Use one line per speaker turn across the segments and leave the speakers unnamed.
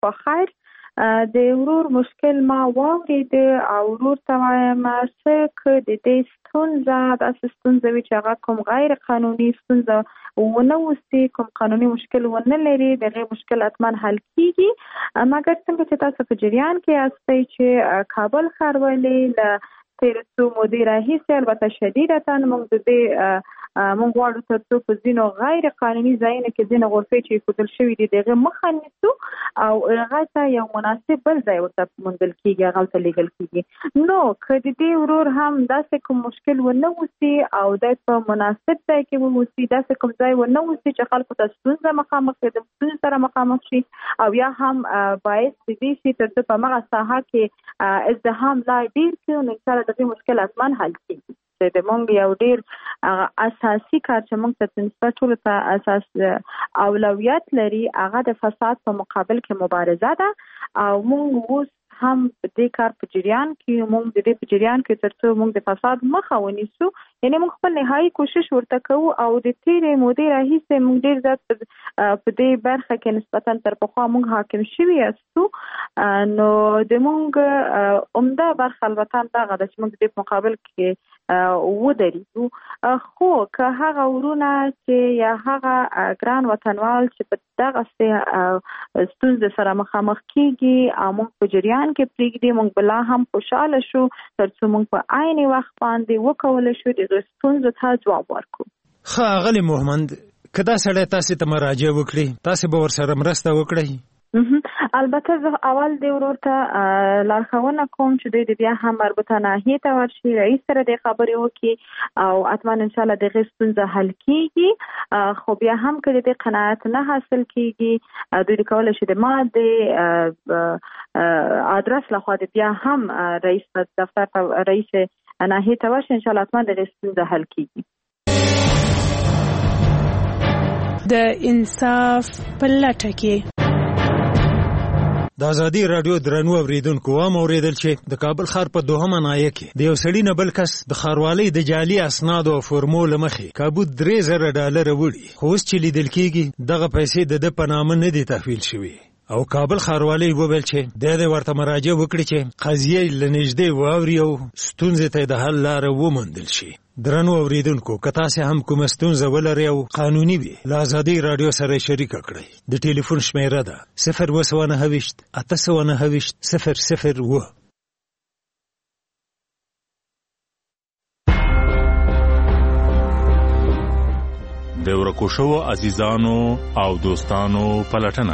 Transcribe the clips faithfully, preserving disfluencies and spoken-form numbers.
په خیر د ورور مشکل ما واورید او ورور ته وایم چې که د دې ستونزه داسې ستونزه وي چې هغه کوم غیر قانوني ستونزه ونه اوسي، کوم قانوني مشکل ونه لري، دغه مشکل حتما حل کیږي. مګر څنګه چې تاسو په جریان کې یاستئ چې کابل ښاروالي له تیر څو مودې راهیسې البته شدیدتاً موږ د دې موږ غواړو تر څو په ځینو غیر قانوني ځایونو کې ځینې غرفې چې ایښودل شوي دي د هغې مخه نیسو او هغه ته یو مناسب بل ځای ورته موندل کېږي، هغه ورته لیږل کېږي. نو که د دې ورور هم داسې کوم مشکل ونه اوسي او دی په مناسب ځای کې واوسي، داسې کوم ځای ونه اوسي چې خلکو ته ستونزه مخامخ د ستونزې سره مخامخ شي او یا هم باعث د دې شي تر څو په همغه ساحه کې ازدحام لا ډېر کړي، نو انشاءالله د دې مشکل حتما حل کېږي. د مونږ یو ډیر اساسي کار چې مونږ ته نسبت ټولو ته اساس اولویت لري هغه د فساد په مقابل کې مبارزه ده او مونږ اوس هم د دې کار په جریان کې مونږ د دې په جریان کې تر څو مونږ د فساد مخه ونیسو، یعنی مونږ خپل نهایي کوشش ورته کوو او د تیرې مودې راهیسې مونږ ډېر زیات په دې برخه کې نسبتا تر پخوا مونږ حاکم شوي یاستو. نو د مونږ عمده برخه البته دغه ده چې مونږ د دې په مقابل کې ودرېږو. خو که هغه ورونه چې یا هغه ګران وطنوال چې په دغسې ستونزې سره مخامخ کېږي او مونږ په جریان کې پرېږدي، مونږ بلا هم خوشحاله شو تر څو مونږ په عین وخت باندې وکولی شو د هغې ستونزو ته ځواب ورکړو.
ښه اغلې محمد، که دا سړی تاسې ته مراجعه وکړي، تاسې به ورسره مرسته وکړئ؟
البته زه اول د ورور ته لارښوونه کوم چې دوی د بیا هم مربوطه ناحیې ته ورشي، رئیس سره د خبرې وکړي او حتما انشاءالله د هغې ستونزه حل کېږي. خو بیا هم که د دې قناعت نه حاصل کېږي، دوی کولی شي د ما د ادرس لخوا د بیا هم رئیس دفتر ته رئیس ناحیې ته ورشي، انشاءالله حتما د هغې ستونزه حل کېږي.
د انصاف په لټه کې
د ازادي رادیو درنو اوریدونکو هم اوریدل چې د کابل ښار په دوهمه ناحیه کې د یو سړي نه بل کس د ښاروالۍ د جعلي اسنادو او فورمو له مخې کابو درې زره ډالره وړي، خو اوس چې لیدل کېږي دغه پیسې د ده په نامه نه دي تحویل شوي او کابل ښاروالۍ وویل چې دی دې ورته مراجعه وکړي چې قضیه له نږدې واوري او ستونزې ته د حل لاره وموندل شي. درنو اوریدونکو، که تاسې هم کومه ستونزه ولرئ او قانوني وي، له ازادي راډیو سره شریکه کړئ. د ټلیفون شمیره ده صفر اووه سوه نهه ویشت اته سوه نهه ویشت صفر صفر اووه.
د ورکو شوو عزیزانو او دوستانو پلټنه.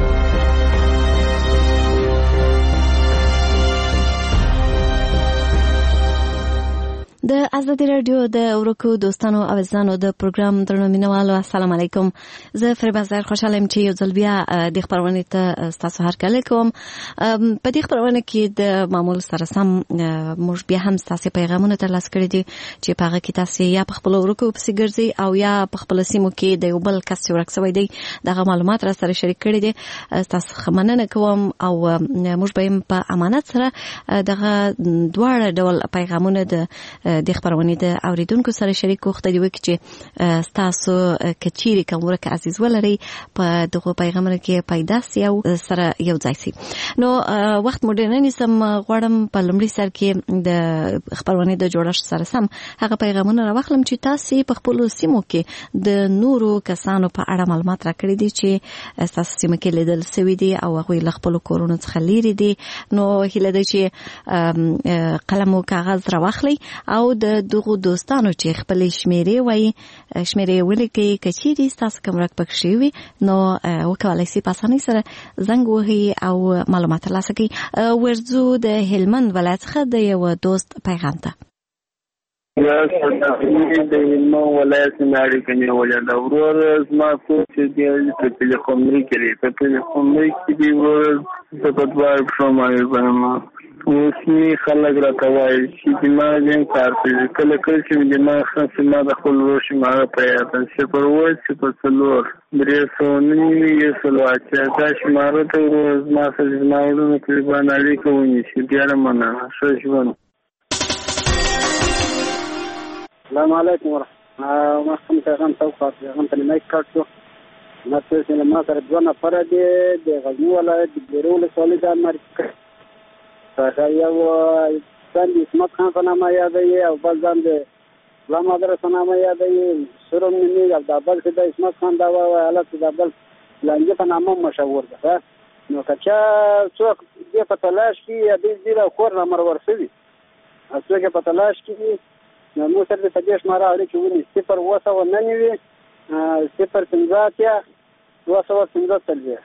د ازادي رادیو د ورکو دوستانو او عزیزانو د پروګرام درنو مینوالو، السلام علیکم. زه فریبا زهر خوشحاله یم چې یو ځل بیا د خپرونې ته ستاسو هرکلی کوم. په دې خپرونه کې د معمول سره سم موږ بیا هم ستاسې پیغامونه ترلاسه کړي دي چې په هغه کې تاسې یا په خپلو ورکو پسې ګرځئ او یا په خپلو سیمو کې د یو بل کس چې ورک شوی دی دغه معلومات را سره شریک کړي دي. ستاسو ښه مننه کوم او موږ به په امانت سره دغه دواړه ډول پیغامونه د د خبرونې د اوریدونکو سره شریک وخته دی وکړي چې ستاسو کچيري کوم ورکه عزیز ولري په دغه پیغامونو کې پیدا سي او سره یو ځای سي. نو وخت مو ډېر نه نیسم، غواړم په لومړي سر کې د خبرونې د جوړښت سره سم هغه پیغامونه راوخلم چې تاسو په خپل سیمو کې د نورو کسانو په اړه معلومات راکړي دي چې تاسو سیمه کې لیدل سوي دي او هغه له خپل کورونو څخه لري دي. نو هیله ده چې قلم او کاغذ راوخلي او د دغو دوستانو چې خپل شمیرې وایي شمیرې ولیکي، کچېرې ستاسو کوم رک پکښې وي نو وکولی سي په اسانۍ سره زنګ وهي او معلومات ترلاسه کړي. ورځو د هلمند ولایت څخه د یو دوست پیغام ته.
یا د هلمند ولایت نه اړیکه نیولې ده. ورور زما کور چې دی په پلخمري کې دی، په پلخمري کې دی ورور زه په دوه پښو باندې بنم. اوسني خلک راته وایي چې دماغ یې کار کوي، کله کله چې دماغ ښه شي ما د خپل ورور شماره په یاد ده، صفر اووه صفر څلور درې سوه نوي یو سل اته. دا شماره ته ورور زما سره زما وروڼو طالبان اړیکه ونیسي. ډېره مننه، ښه ژوند.
السلام علیکم ورحمة الله. ما خمسة غم توقف غم تلميك كارتو نو چې ما سره دوه نفره دي د غزني ولایت د بیرو ولسوالۍ د مرکز څخه یو ځان د اسمت خان په نامه یادوي او بل ځان د غلام حضرت په نامه یادوي. سره مې یو د بل چې د اسمت خان دا وایي حالت د بل لانجه په نامه مشهور ده. نو که چا څوک دې په تلاش کې یا دې زیره کور نمبر ورسوي څوک په تلاش کې نو موږ سره د دې شماره اړیکې ونیسي صفر اوه سوه نهه نوي صفر پنځه اتیا دوه سوه پنځه څلوېښت.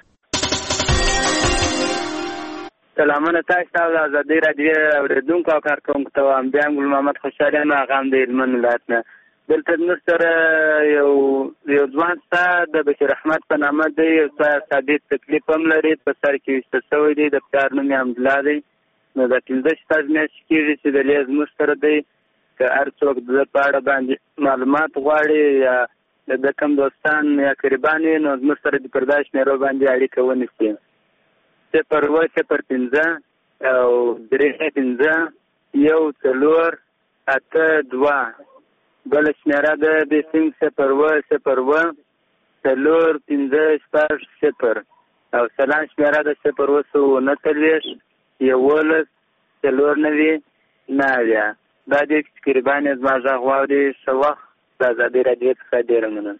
سلامونه تاسو ته د ازادۍ راډیو اورېدونکو او کارکوونکو ته وایم. بیا ګل محمد خوشحال یم، هغه هم د هلمند ولایت نه. دلته زموږ سره یو یو ځوان شته د بشیر احمد په نامه دی. یو څه سادې تکلیف هم لري، په سر کې ویسته شوی دی. د پلار نوم یې حمدالله دی. نو د پنځه شپږ میاشتې کېږي چې د لې زموږ سره دی. که هر څوک د ده په اړه باندې معلومات غواړي یا د کوم دوستان یا قریبان وي نو زموږ سره د پر دا شمېرو باندې اړیکه ونیسي. صفر اوه صفر پنځه او درې پنځه یو څلور اته دوه. بله شمېره ده د سیم صفر اوه صفر اوه څلور پنځه شپږ صفر او سلام شمېره ده صفر اوه سوه نهه څلوېښت یولس څلور نوي نهه اویا. دا دی چې قریبان یې زما غږ واوري. ښه وخت. د ازادۍ راډیو څخه ډېره مننه.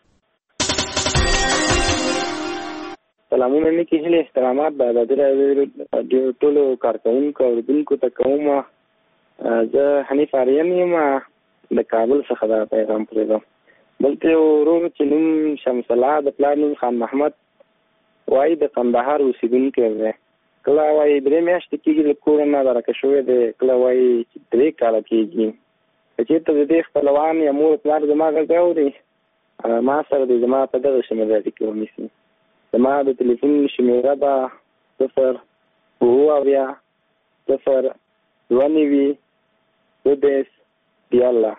سلامونه نیکې هیلې احترامات د ازادۍ راډیو ټولو کارکوونکو اورېدونکو ته کوم. زه حنیف آرین یم د کابل څخه دا پیغام پرېږدم. دلته یو ورور چې نوم شمس الله د پلار نوم خان محمد وایي د قندهار اوسېدونکی دی. کله وایي درې میاشتې کېږي له کوره نه درکه شوی دی، کله وایي چې درې کاله کېږي. که چېرته د دې خپلوان یا مور پلار زما غږ اوري ما سره د زما په دغه شمېره اړیکې ونیسي. زما د تلیفون شمېره ده صفر اوه اویا صفر دوه نوي دوه دېرش دیارلس.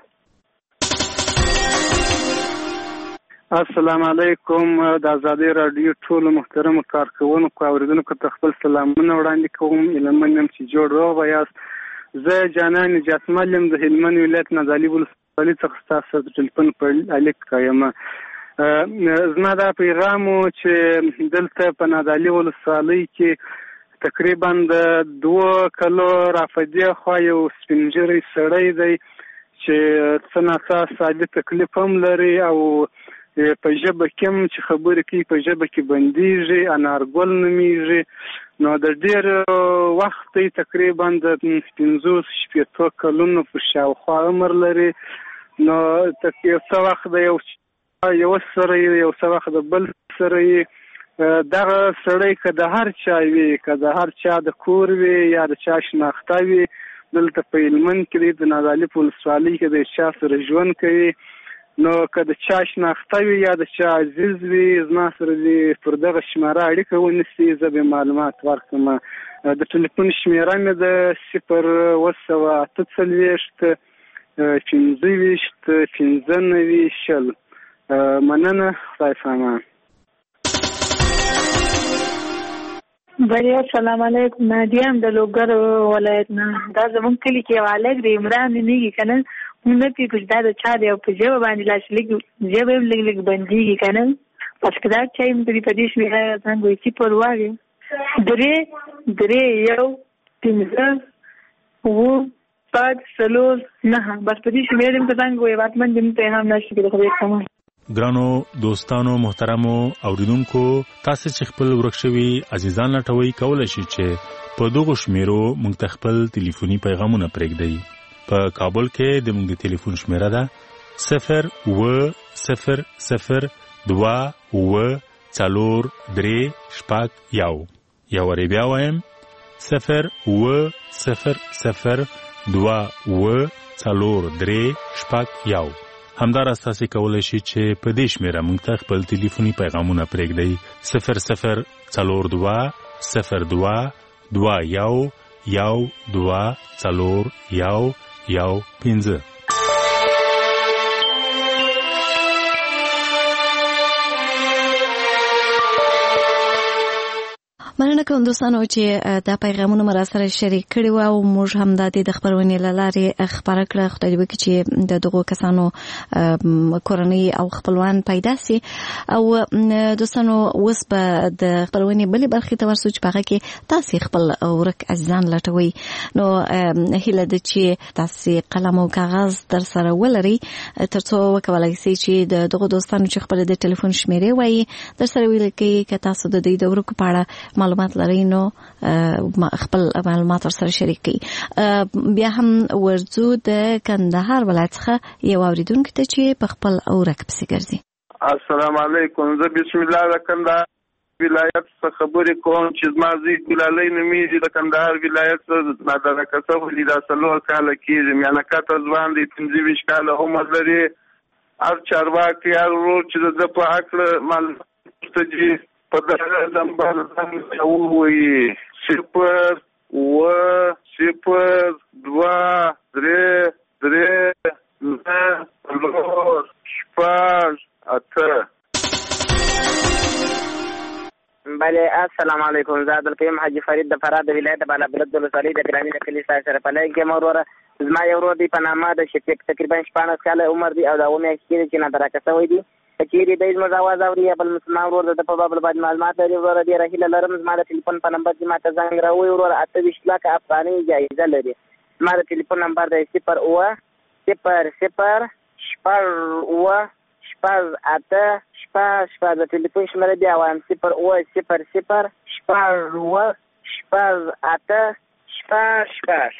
السلام علیکم. د ازادۍ راډیو ټولو محترمو کارکوونکو اورېدونکو ته خپل سلامونه وړاندې کوم. هیله یم چې جوړ روغ یاست. زه جانان نجاتمل یم د هلمند ولایت نازالي ولسوالۍ څخه ستاسو سره د ټلیفون په اړیکه یم. زما دا پیغام و چې دلته په نازالي ولسوالۍ کې تقریبا د دوه کلو رافدې خوا یو سپین ږیری سړی دی چې څه ناڅه سادي تکلیف هم لري او په ژبه کې هم چې خبرې کوي په ژبه کې بندیږي. انارګل نومیږي. نو د ډېر وخت تقریبا د پنځوس شپېتو کلونو په شاوخوا عمر لري. نو یو څه وخت د یو یو سره یو څه وخت د بل سره دغه سړی که د هر چا وي، که د هر چا د کور وي یا د چا شناخته وي، دلته په هلمند کې د نازالي په ولسوالۍ کې د چا سره ژوند کوي. نو که د چا شناخته وي یا د چا عزیز وي زما سره دې پر دغه شماره اړیکه ونیسي، زه به معلومات ورکړم. د ټلیفون شمېره مې د صفر اوه سوه اته څلوېښت پنځه ویشت پنځه نوي شل. مننه. خدای پامان.
بیا سلام علیکم. نادیه هم د لوګر ولایت نه. دا زمونږ کلي کې یو هلک دی عمران نومیږي که نه. موږ نه پوهېږو چې دا د چا دی او په ژبه باندې لاس لږ ژبه هم لږ لږ بندېږي که نه. پس که دا چا یې موږ په دې شمېره څنګه وایي صفر واړې درې درې یو پنځه اووه شپږ څلور نهه. بس په دې شمېره هم ته څنګه وایي واکمن دې موږ ته هم نشي کېدای. خدای کمان.
ګرانو دوستانو محترمو اوریدونکو، تاسو چې خپل ورک شوي عزیزان لټوي کولای شئ چې په دغه شمیرو موږ ته خپل ټلیفوني پیغامونه پرېږدئ. په کابل کې د موږ د ټلیفون شمیره ده صفر اوه صفر صفر دوه اوه څلور درې شپږ یو. یو وارې بیا وایم صفر اوه صفر صفر دوه اوه څلور درې شپږ یو. همداراز تاسو کولای شئ چې په دې شمیره موږ ته خپل ټلیفوني پیغامونه پرېږدئ صفر صفر څلور دوه صفر دوه دوه یو یو دوه څلور یو یو پنځه.
مننه کوم دوستانو چې دا پیغامونه مر سره شریک کړي و او موږ هم د دې خبرونې لاره خبره کړه خدای دې وکړي چې د دغو کسانو کورنۍ او خپلوان پیدا سي او دوستانو اوس په د خبرونې بلې برخې ته ورسو چې هغه کې تاسو خپل ورک عزیزان لټوي نو هیله ده چې تاسو قلم او کاغذ در سره ولري ترڅو وکولای شئ چې د دغو دوستانو چې خپل د ټلیفون شمیرې وایي در سره ولیکئ که تاسو د دې د ورکو په اړه معلومات لرئ نو خپل معلومات ورسره شریک کړئ. بیا هم ورځو د کندهار ولایت څخه یو اوریدونکي ته چې په خپل اورک پسې ګرځي.
السلام علیکم. زه بسم الله د کندهار ولایت څخه خبرې کوم چې زما زوی ګلالۍ نومیږي د کندهار ولایت څخه نادرکه شوی دا څلور کاله کېږي میانکته ځوان دی پنځه ویشت کاله عمر لري. هر چارواکي هر ورور چې د په هکله معلومات ته په دغه نمبر باندې ووایي صفر اوه صفر دوه درې درې نهه څلور شپږ اته.
بله السلام علیکم. زه عبدالقیوم حاجي فرید د فراه د ولایت بالابلد ولسوالۍ د ګرامي د کلي سره په لای کې موروره زما یو ورور دی په نامه د شفیق تقریبا شپاړس کاله عمر دی او دا اوه میاشتې کېږي چې نادرکه شوی دی. که چېرې دی زموږ اواز اوري یا بل مسلمان ورور د ده په بابل باندې معلومات لري وروره ډېره هیله لرم زما د ټلیفون په نمبر چې ما ته زنګ راووایي وروره اته ویشت لاکه افغانۍ جایزه لري. زما د ټلیفون نمبر دی صفر اوه صفر صفر شپږ اوه شپږ اته شپږ شپږ. د ټلیفون شمېره بیا وایم صفر اوه صفر صفر شپږ اوه شپږ اته شپږ شپږ.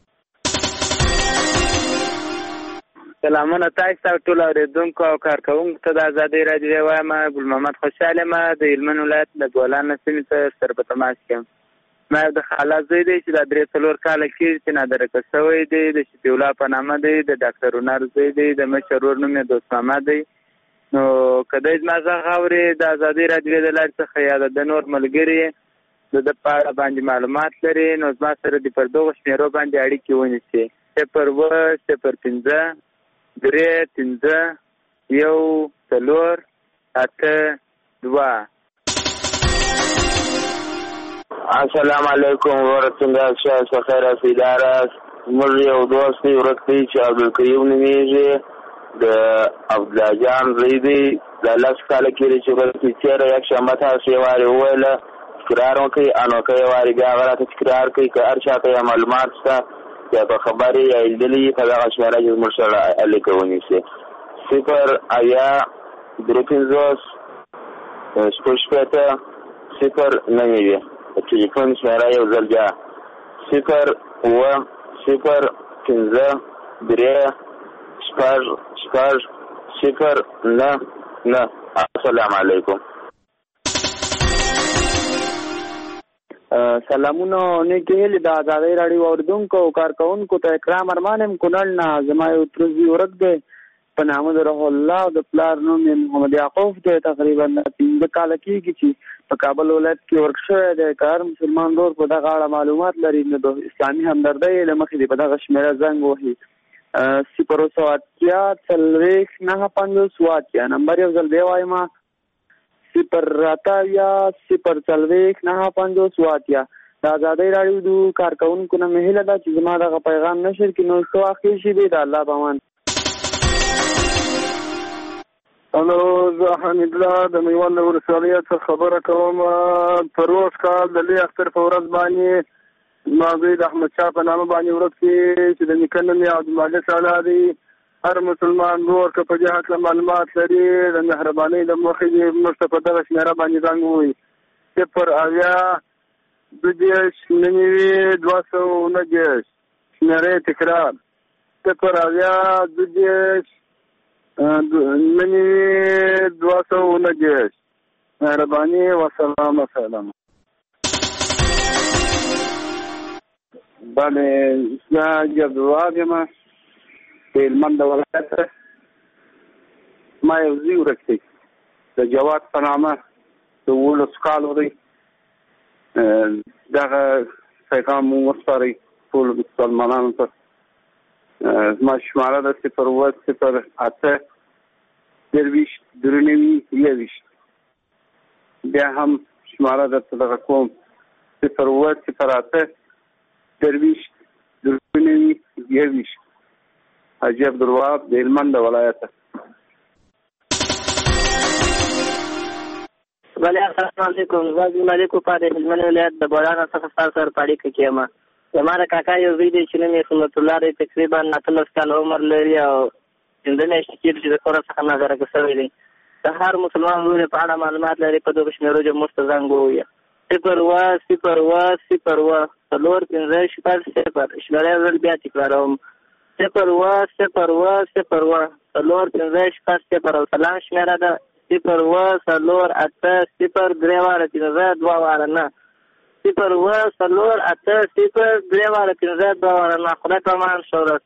سلامونه تاسو ته ټول اورېدونکو او کارکوونکو ته د ازادۍ راډیو وایم. ګل محمد خوشحال یم د هلمند ولایت د ګولان سیمې ته سره په تماس کې یم. ما یو د خالا زوی دی چې دا درې څلور کاله کېږي چې نادرکه شوی دی. د شفیع الله په نامه دی. د ډاکټر هنر زوی دی. د مشر ورور نوم یې دوست محمد دی. نو که دی زما غږ اوري د ازادۍ راډیو د لارې څخه یا د نور ملګري د ده په اړه باندې معلومات لري نو زما سره د پر دغو شمېرو باندې اړیکې ونیسي. صفر اوه صفر پنځه درې پنځه یو څلور اته دوه.
السلام علیکم ورحمة الله خیر اداره. موږ یو دوست دی ورک دی چې عبدالقیوم نومیږي د عبدالله جان زوی دی. دا لس کاله کېږي چې ورک دی. تېره یکشنبه تاسو یې وارې وویله تکرار وکړئ انو که یې وارې بیا هغه راته تکرار کړئ. که هر چا ته یا معلومات شته یا په خبرې یا لیدلي په دغه شمېره چې زموږ سره اړیکه ونیسي. صفر اویا درې پنځوس شپږ شپېته صفر نوي وي. د ټلیفون شمېره یو ځل بیا صفر اوه صفر پنځه درې شپږ شپږ صفر نه نه. السلام علیکم.
سلامونه نیکې هیلې د ازادۍ راډیو اورېدونکو او کارکوونکو ته اکرام ارمان یم کونړ نه. زما یو ترزي ورک دی په نامه د روح الله او د پلار نوم یې محمد یعقوب دی. تقریبا پنځه کاله کېږي چې په کابل ولایت کې ورک شوی دی. که هر مسلمان ورور په دغه اړه معلومات لري نو د اسلامي همدردۍ له مخې دې په دغه شمېره زنګ وهي صفر اوه سوه اتیا څلوېښت نهه پنځوس اووه اتیا. نمبر یو ځل بیا وایم صفر اته اویا صفر څلوېښت نهه پنځوس اووه اتیا. د ازادۍ راډیو د کارکوونکو نه مې هیله ده چې زما دغه پیغام نشر کړي نو ښه واقع شي دی. د الله په امان.
الو زه حمید الله د میوند ولسوالۍ څخه خبره کوم. پروس کال د لوی اختر په ورځ باندې زما زوی د احمدشاه په نامه باندې ورک شي چې د نیکه نوم یې عبدالمالک سالا دی. هر مسلمان ورور که په دې هکله معلومات لري د مهربانۍ له مخې دې موږ ته په دغه شمېره باندې زنګ ووایي صفر اویا دوه دېرش نوي دوه سوه اووه دېرش. شمېره تکرار صفر اویا دوه دېرش نوي دوه سوه اووه دېرش. مهرباني وسلام وسلام.
بله زه عبدالوهاب یم د هلمند ولایت. ما یو زوی ورک دی د جواد په نامه د اوولسو کالو دی. دغه پیغام مو وسپارئ ټولو مسلمانانو ته. زما شماره ده صفر اوه صفر اته درویشت درې نوي یوویشت. بیا هم شماره درته دغه کوم
صفر اوه صفر اته درویشت درې نوي یوویشت. حاجي عبدالوهاب د هلمند ولایت.
بله السلام علیکم. زه د ملک په د هلمند ولایت د بولان څخه تاسو سره اړیکه کوم. زما د کاکا یو زوی دی چې نوم یې سنت الله دی، تقریبا اتلس کاله عمر لري او پنځه میاشتې کېږي چې د کور څخه نظرګه شوی دی. د هر مسلمان ورور په اړه معلومات لري، په دغه شمیرو چې موږ ته زنګ ووایه صفر اوه صفر اوه صفر اوه څلور پنځه شپږ صفر. شمېره ورځ بیا تکراروم صفر اوه صفر اوه صفر اوه څلور پنځه شپږ صفر. او سلام شمېره ده صفر اوه څلور اته صفر درې واړه پنځه دوه واړه نه صفر اوه څلور اته صفر درې واړه پنځه دوه واړه نه. خدای په امان ښه ورځ.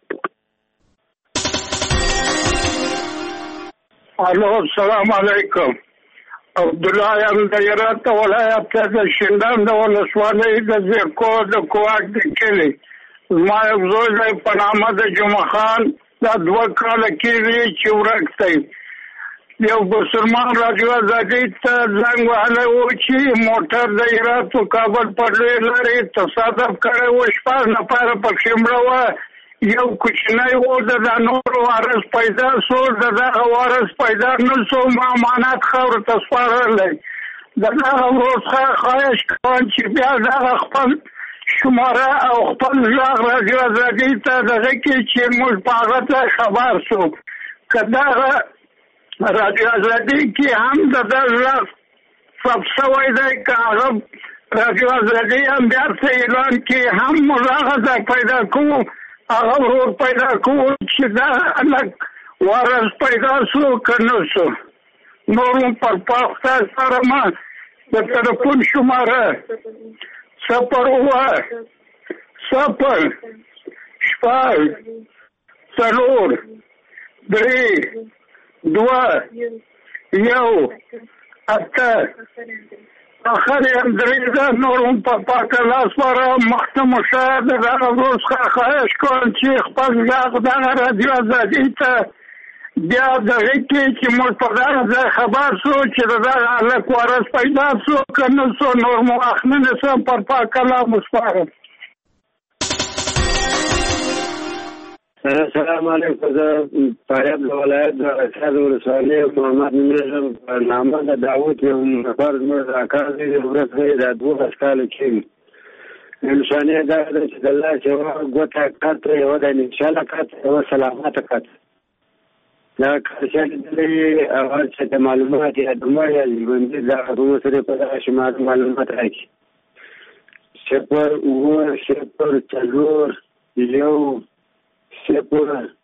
الو السلام علیکم. عبدالله یم د هرات ولایت د شینډان د ولسوالۍ د زیرکو د کوواک د کلي. زما یو زوی دی په نامه د جمعه خان، دا دوه کاله کېږي چې ورک دی. یو بسرمان راډیو ازادۍ ته زنګ وهلی و چې موټر د هرات و کابل پر لوی لارې تصادف کړی و، شپږ نفره پکښې مړه وه. یو کوچنی و، د دا نور وارث پیدا سو، د دغه وارث پیدا نه سو. ما امانت خاورو ته سپارلی. د دغه ورور څخه خواهش کوم چې بیا دغه خپل شماره او خپل غږ راډیو ازادۍ ته دغه کې چې موږ په هغه ته خبر سو. که دغه راډیو ازادۍ کې هم د ده غږ ثبت شوی دی، که هغه راډیو ازادۍ هم بیا څه اعلان کې هم موږ هغه ځای پیدا کوو، هغه ورور پیدا کوو چې دا لږ وارث پیدا سو که نه سو. نور هم پر پاخته سره ما د تلیفون شماره صفر اوه صفر شپږ څلور درې دوه یو اته اخر یم درې ده. نور هم په پاکه لاس سره مخته مو شه. د دغه ورور څخه خواهش کوم چې خپل غږ دغه راډیو ازادۍ ته بیا دغه کې چې موږ په دغه ځای خبر سو چې د دغه هلک وارث پیدا سو که نه سو. نور مو وخت نه نیسم، پر پاکه لاس مو سپارم.
السلام علیکم. زه فاریاب د ولایت د اسعد ولسوالۍ محمد نومېږم. په نامه د داود یو نفر زموږ د اکا زوی دی، ورک دی، دا دولس کاله کېږي. نښانې دا ده چې د لاس یوه ګوته کت، یوه د انشاله کت، یوه سلامته کت. دا کار چا لیدلی هغه چې د معلومات یا د مړ یا ژوندي دغه په سره په دغه شمار معلومات راکړي. صفر اوه صفر څلور یو صفر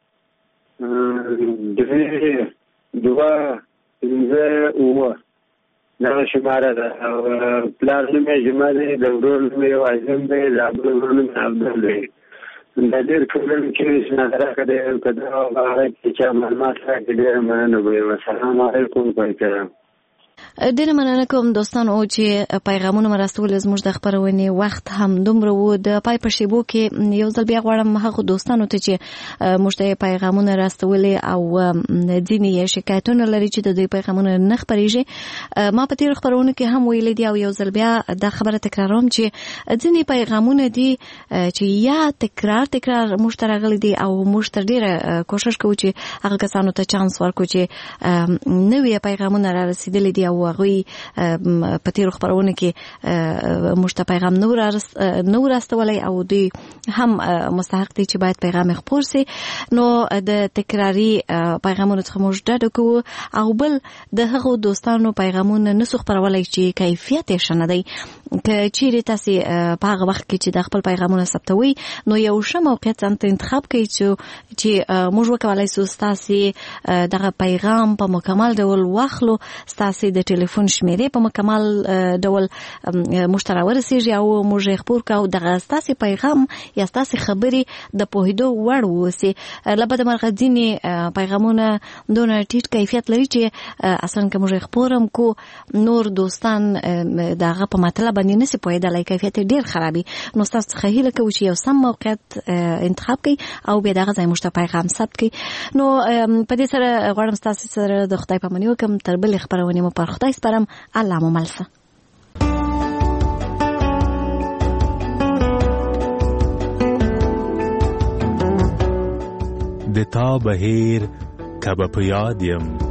درې دوه پنځه اوه دغه شماره ده. او پلار نوم یې جمعه دی، د ورور نوم یې اعظم دی، د بل ورور نوم یې عبدل دی. دا ډېر کلونه کېږي چې نظرکه دی، که دغه هغه کې چا معلومات راکړي ډېره مننه به وي. السلام علیکم. په احترام.
ډېره مننه کوم دوستانو چې پیغامونه مو راستول. زموږ د خپرونې وخت هم دومره و. د پای په شیبو کې یو ځل بیا غواړم هغو دوستانو ته چې موږ ته پیغامونه راستولې او ځینې شکایتونه لري چې د دوی پیغامونه نه خپرېږي. ما په تېرو خپرونو کې هم ویلي دي او یو ځل بیا دا خبره تکراروم چې ځینې پیغامونه دي چې یا تکرار تکرار موږ ته راغلي دي او موږ ته ډېره کوشش کوو چې هغه کسانو ته چانس ورکړو چې نوي پیغامونه را رسېدلي دي او هغوی په تېرو خپرونو کې موږ ته پیغام نه ورستولی او دوی هم مستحق دي چې باید پیغام خپور سي. نو د تکراري پیغامونو څخه موږ ډډه کوو او بل د هغو دوستانو پیغامونه نسو خپرولی چې کیفیت یې ښه نه دی. که چیرې تاسې په هغه وخت کې چې د خپل پیغامونه ثبتوئ نو یو ښه موقعیت ځانته انتخاب کړئ چې موږ وکولی سو ستاسې دغه پیغام په مکمل ډول واخلو، ستاسې د ټلیفون شمیرې په مکمل ډول موږ ته راورسېږي او موږ یې خپور کړو. دغه ستاسې پیغام یا ستاسې خبرې د پوهېدو وړ واوسي. له بده مرغه ځینې پیغامونه دونه ټیټ کیفیت لري چې اصلا که موږ یې خپور هم کو نور دوستان د هغه په مطلب باندې نسي پوهېدلی، کیفیت یې ډېر خرابي. نو ستاسو څخه هیله کوو چې یو سم موقعیت انتخاب کړئ او بیا دغه ځای موږ ته پیغام ثبت کړئ. نو په دې سره غواړم ستاسې سره د خدای پاماني وکړم. تر بلې خپرونې مو پر خدای سپارم. الله مو مل شه.
تا بهیر که به په یاد یم